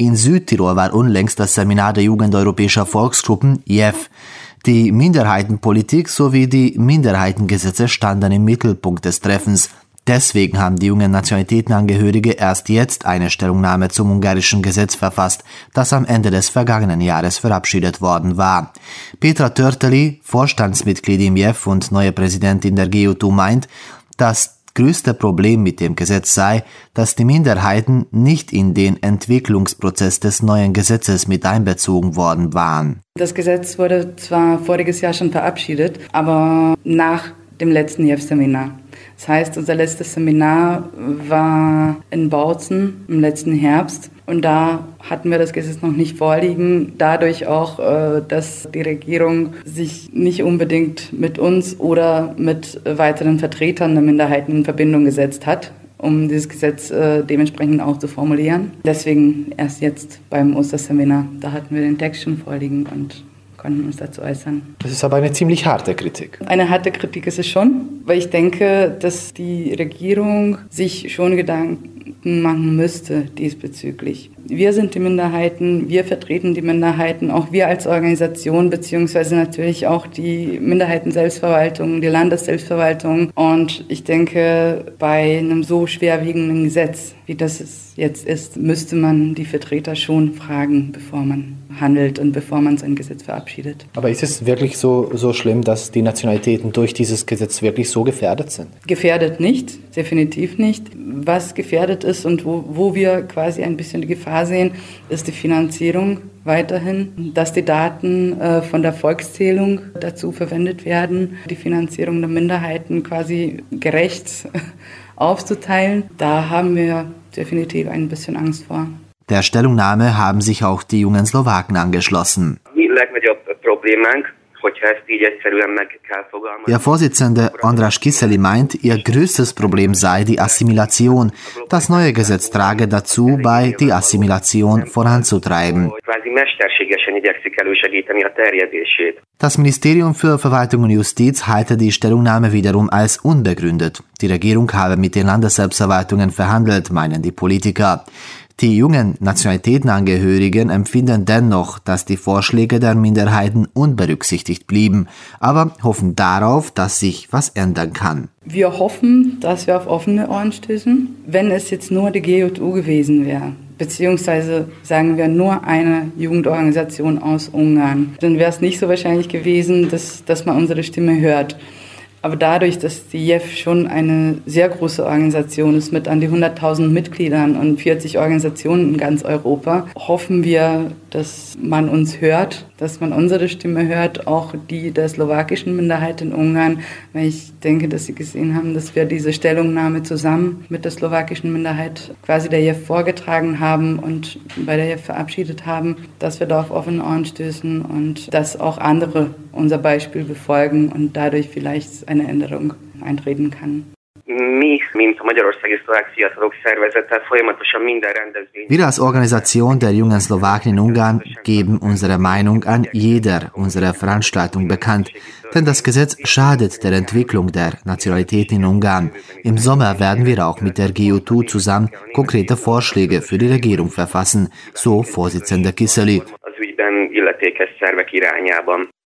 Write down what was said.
In Südtirol war unlängst das Seminar der Jugend europäischer Volksgruppen, JEV. Die Minderheitenpolitik sowie die Minderheitengesetze standen im Mittelpunkt des Treffens. Deswegen haben die jungen Nationalitätenangehörige erst jetzt eine Stellungnahme zum ungarischen Gesetz verfasst, das am Ende des vergangenen Jahres verabschiedet worden war. Petra Törteli, Vorstandsmitglied im JEV und neue Präsidentin der GUTU, meint, das größte Problem mit dem Gesetz sei, dass die Minderheiten nicht in den Entwicklungsprozess des neuen Gesetzes mit einbezogen worden waren. Das Gesetz wurde zwar voriges Jahr schon verabschiedet, aber nach dem letzten JEV-Seminar. Das heißt, unser letztes Seminar war in Bautzen im letzten Herbst und da hatten wir das Gesetz noch nicht vorliegen. Dadurch auch, dass die Regierung sich nicht unbedingt mit uns oder mit weiteren Vertretern der Minderheiten in Verbindung gesetzt hat, um dieses Gesetz dementsprechend auch zu formulieren. Deswegen erst jetzt beim Osterseminar, da hatten wir den Text schon vorliegen und konnten uns dazu äußern. Das ist aber eine ziemlich harte Kritik. Eine harte Kritik ist es schon, weil ich denke, dass die Regierung sich schon Gedanken machen müsste diesbezüglich. Wir sind die Minderheiten, wir vertreten die Minderheiten, auch wir als Organisation, beziehungsweise natürlich auch die Minderheiten-Selbstverwaltung, die Landesselbstverwaltung. Und ich denke, bei einem so schwerwiegenden Gesetz, wie das es jetzt ist, müsste man die Vertreter schon fragen, bevor man handelt und bevor man sein Gesetz verabschiedet. Aber ist es wirklich so schlimm, dass die Nationalitäten durch dieses Gesetz wirklich so gefährdet sind? Gefährdet nicht, definitiv nicht. Was gefährdet ist und wo wir quasi ein bisschen die Gefahr sehen, ist die Finanzierung weiterhin, dass die Daten von der Volkszählung dazu verwendet werden, die Finanzierung der Minderheiten quasi gerecht aufzuteilen. Da haben wir definitiv ein bisschen Angst vor. Der Stellungnahme haben sich auch die jungen Slowaken angeschlossen. Der Vorsitzende András Kisseli meint, ihr größtes Problem sei die Assimilation. Das neue Gesetz trage dazu bei, die Assimilation voranzutreiben. Das Ministerium für Verwaltung und Justiz halte die Stellungnahme wiederum als unbegründet. Die Regierung habe mit den Landesselbstverwaltungen verhandelt, meinen die Politiker. Die jungen Nationalitätenangehörigen empfinden dennoch, dass die Vorschläge der Minderheiten unberücksichtigt blieben, aber hoffen darauf, dass sich was ändern kann. Wir hoffen, dass wir auf offene Ohren stößen. Wenn es jetzt nur die GUTU gewesen wäre, beziehungsweise sagen wir nur eine Jugendorganisation aus Ungarn, dann wäre es nicht so wahrscheinlich gewesen, dass man unsere Stimme hört. Aber dadurch, dass die JEV schon eine sehr große Organisation ist mit an die 100.000 Mitgliedern und 40 Organisationen in ganz Europa, hoffen wir, dass man uns hört, dass man unsere Stimme hört, auch die der slowakischen Minderheit in Ungarn, weil ich denke, dass Sie gesehen haben, dass wir diese Stellungnahme zusammen mit der slowakischen Minderheit quasi der JEV vorgetragen haben und bei der JEV verabschiedet haben, dass wir da auf offene Ohren stößen und dass auch andere unser Beispiel befolgen und dadurch vielleicht eine Änderung eintreten kann. Wir als Organisation der jungen Slowaken in Ungarn geben unsere Meinung an jeder unserer Veranstaltungen bekannt, denn das Gesetz schadet der Entwicklung der Nationalitäten in Ungarn. Im Sommer werden wir auch mit der GUTU zusammen konkrete Vorschläge für die Regierung verfassen, so Vorsitzender Kisseli.